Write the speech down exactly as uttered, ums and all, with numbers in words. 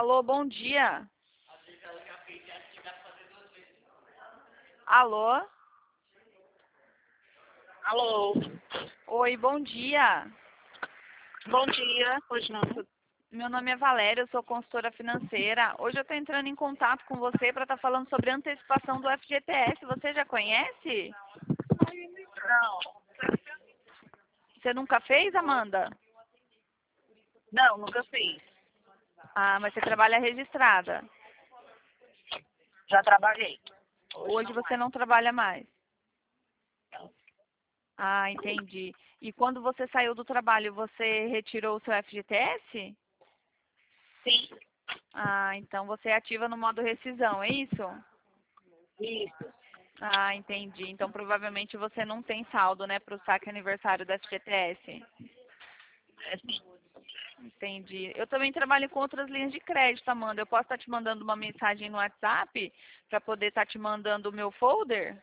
Alô, bom dia. Alô? Alô, Oi, bom dia. bom dia. Pois não. Meu nome é Valéria, eu sou consultora financeira. Hoje eu estou entrando em contato com você para estar falando sobre antecipação do F G T S. Você já conhece? Não, Você nunca fez, Amanda? não, nunca fiz. Ah, mas você trabalha registrada. Já trabalhei. Hoje você não trabalha mais. Ah, entendi. E quando você saiu do trabalho, você retirou o seu F G T S? Sim, Ah, então você é ativa no modo rescisão, é isso? isso. Ah, entendi. Então provavelmente você não tem saldo, né, para o saque aniversário do F G T S. É sim. Entendi. Eu também trabalho com outras linhas de crédito, Amanda. Eu posso estar te mandando uma mensagem no WhatsApp para poder estar te mandando o meu folder?